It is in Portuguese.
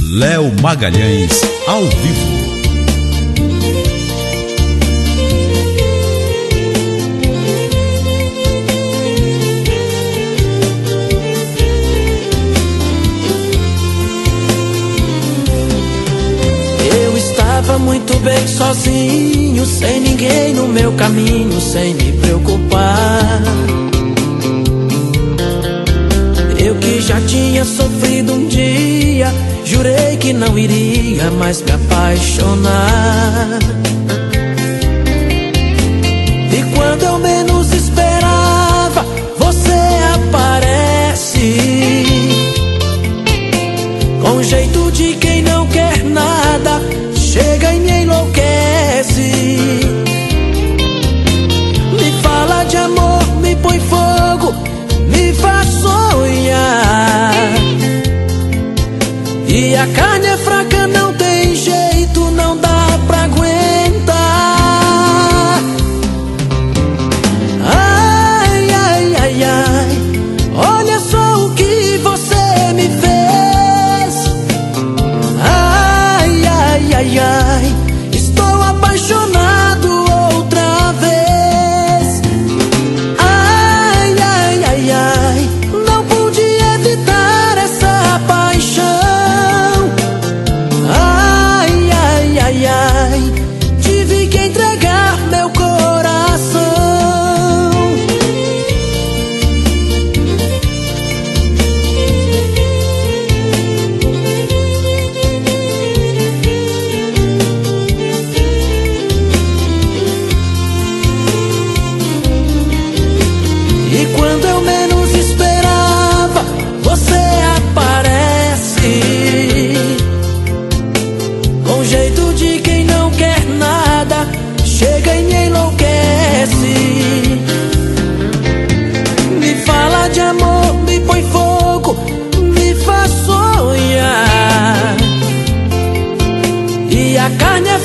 Léo Magalhães, ao vivo. Eu estava muito bem sozinho, sem ninguém no meu caminho, sem me preocupar. Eu que já tinha sofrido um dia, jurei que não iria mais me apaixonar. E quando eu menos esperava, você aparece, com um jeito de quem não quer nada, chega e me enlouquece. Me fala de amor, me põe fogo, me faz sonhar. E a carne é fraca, não tem jeito, não dá pra aguentar. Ai, ai, ai, ai, olha só o que você me fez. Ai, ai, ai, ai, estou apaixonado outra vez. Ai, ai, ai, ai, não pude evitar essa paixão. Ai, ai, ai, ai, tive que entregar meu coração. E quando eu menos esperava, você aparece, com jeito de quem não quer nada, chega e me enlouquece. Me fala de amor, me põe fogo, me faz sonhar. E a carne é